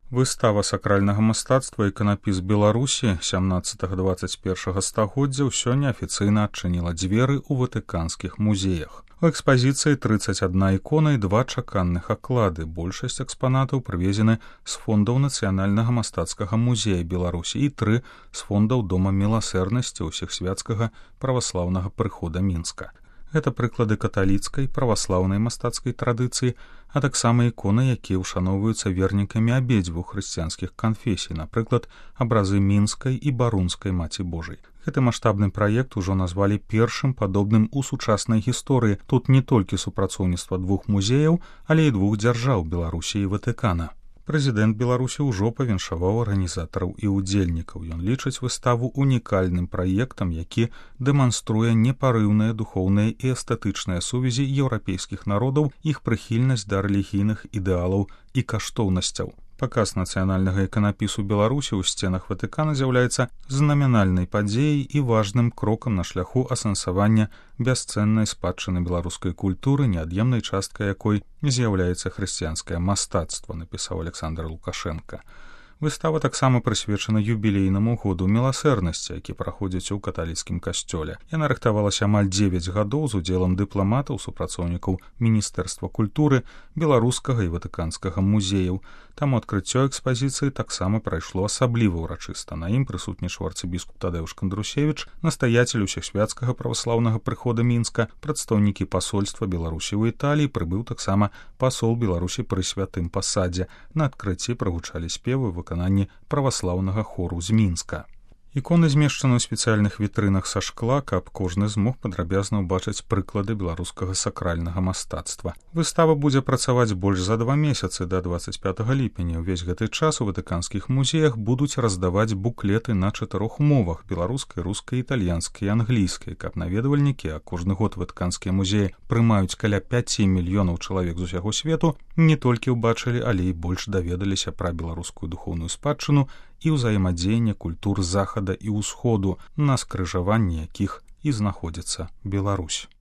Выстава сакральнага мастацтва «Іканапіс Беларусі» 17-21 стагоддзяў сёння афіцыйна адчыніла дзверы ў ватыканскіх музеях. У экспазіцыі 31 ікона і 2 чаканных аклады. Большасць экспанатаў прывезены з фондаў Нацыянальнага мастацкага музея Беларусі і 3 з фондаў Дома міласэрнасці ўсехсвяцкага праваслаўнага прыхода Мінска. Гэта прыклады каталіцкай, праваслаўнай мастацкай традыцыі, а таксама іконы, якія ўшаноўваюцца вернікамі абедзвюх хрысціянскіх канфесій, напрыклад, абразы мінскай і барунскай Маці Божай. Гэты маштабны праект ужо назвалі першым падобным у сучаснай гісторыі. Тут не толькі супрацоўніцтва 2 музеяў, але і 2 дзяржаў Беларусі і Ватыкана. Прэзідэнт Беларусі ўжо павіншаваў арганізатараў і ўдзельнікаў. Ён лічыць выставу унікальным праектам, які дэманструе непарыўныя духоўныя і эстэтычныя сувязі еўрапейскіх народаў, іх прыхільнасць да рэлігійных ідэалаў і каштоўнасцяў. Паказ нацыянальнага іканапісу Беларусі ў сценах Ватыкана з'яўляецца знамянальнай падзеяй і важным крокам на шляху асэнсавання бясцэннай спадчыны беларускай культуры, неад'емнай часткай якой з'яўляецца хрысціянскае мастацтва, напісаў Александр Лукашенко. Выстава таксама прысвечана юбілейнаму году міласэрнасці, які праходзіць у каталіцкім касцёле. Яна рыхтавалася амаль 9 гадоў з удзелам дыпламатаў, супрацоўнікаў Міністэрства культуры, беларускага і ватыканскага музеяў. Таму адкрыццё экспазіцыі таксама прайшло асабліва ўрачыста. На ім прысутнічаў арцыбіскуп Тадэўш Кандрусевіч, настаяцель усехсвяцкага праваслаўнага прыхода Мінска, прадстаўнікі пасольства Беларусі ў Італіі, прыбыў таксама пасол Беларусі пры святым пасадзе. На адкрыцці прагучалі спевы выкананні праваслаўнага хору з Мінска. Іконы змешчаны ў спецыяльных вітрынах са шкла, каб кожны змог падрабязна ўбачыць прыклады беларускага сакральнага мастацтва. Выстава будзе працаваць больш за 2 месяцы да 25 ліпеня. Увесь гэты час у ватыканскіх музеях будуць раздаваць буклеты на 4 мовах: беларускай, рускай, італьянскай і англійскай, каб наведвальнікі, а кожны год ватыканскія музеі прымаюць каля 5 мільёнаў чалавек з усяго свету, не толькі ўбачылі, але і больш даведаліся пра беларускую духоўную спадчыну і ўзаемадзеянне культур захада і ўсходу, на скрыжаванні якіх і знаходзіцца Беларусь.